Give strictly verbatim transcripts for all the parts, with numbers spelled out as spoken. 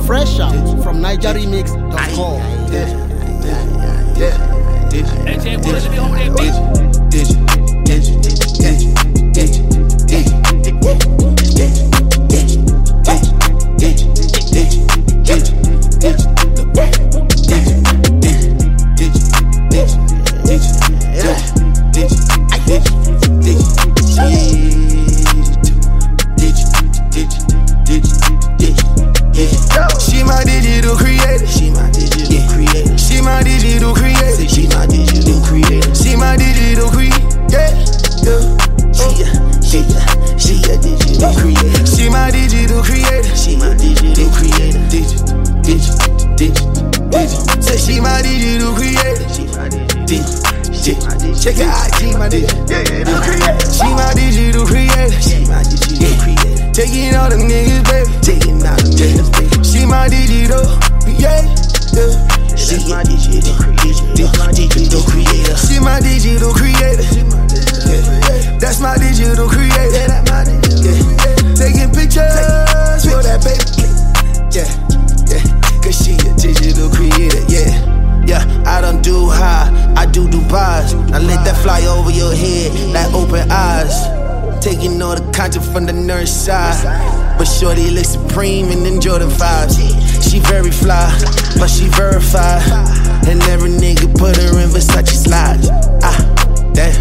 Fresh out from Niger Remix dot com. Yeah, yeah, yeah. Did you? Did you? Did you? Did you? Did you? Did you? Did you? Did you? She my digital creator. She my digital creator. She my digital creator. She my digital creator. She my digital creator. She she she a digital creator. She my digital creator. She my digital creator. Digital, digital, digital, digital. Say she my digital creator. She my digital. Check her I G, my digital creator. She my digital creator. She my digital creator. Taking all them niggas, baby. Taking all them niggas, baby. She my digital creator. She my digital creator. My digital creator. She my digital creator. That's my digital creator. Taking pictures for that baby. Yeah, yeah. Cause she a digital creator. Yeah, yeah. I don't do high, I do Dubai's. Now let that fly over your head like open eyes. Taking all the content from the nurse side. But shorty looks supreme and then Jordan vibes. She very fly, but she verified. And every nigga put her in Versace slides. Ah, damn.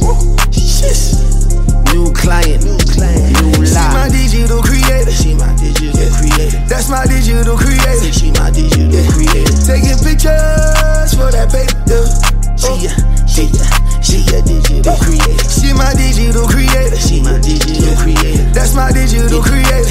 Shit. New client, new client, new life. She my digital creator. She my digital creator. That's my digital creator. She my digital creator. Taking pictures for that baby. She a, she a, she a digital creator. She my digital creator. She my digital creator. That's my digital creator.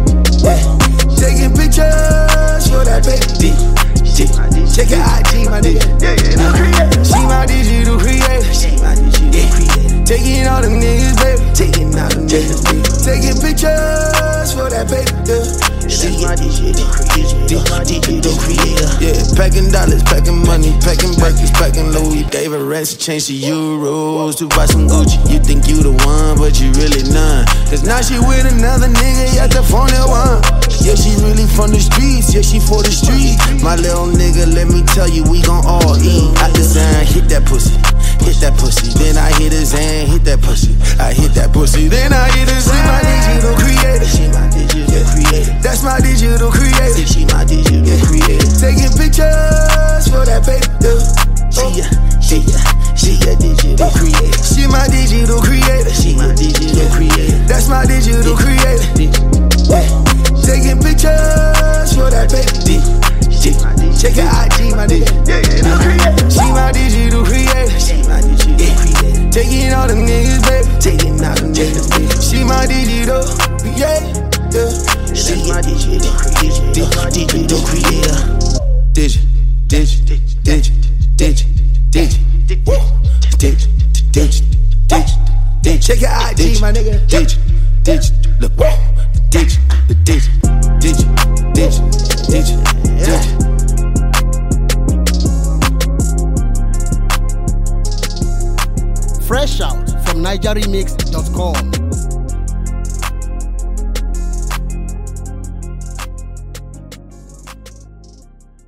Taking pictures for that baby. Check her I G, my nigga. She my digital creator. She my digital creator. Taking all them niggas, baby. Taking all them niggas, baby. Taking pictures for that baby. She my digital creator. My digital creator. Yeah, packing dollars, packing money, packing burgers, packing Louis David rents, change to euros to buy some Gucci. You think you the one, but you really none. Cause now she with another nigga at the phone at one. Yeah, she really from the streets, yeah, she for the streets. My little nigga, let me tell you, we gon' all eat. I design, hit that pussy, hit that pussy. Then I hit his hand, hit that pussy. I hit that pussy, then I hit his hand. She my digital creator. She my digital creator. That's my digital creator. She my digital creator. Taking pictures for that baby. She a, she a, she a digital creator. She my digital creator. She my digital creator. That's my digital creator. Taking pictures for that baby. Check her I G, my nigga. She my digital creator. She my digital creator. Taking all them niggas, baby. Taking all them niggas, baby. She my digital creator. She my digital creator. My digital creator. Digi, digi, digi, digi, digi, digi, digi, digi. Check your I G, my nigga. Digi, digi, look, digi, digi, digi, digi, digi, digi. Fresh out from Niger Remix dot com.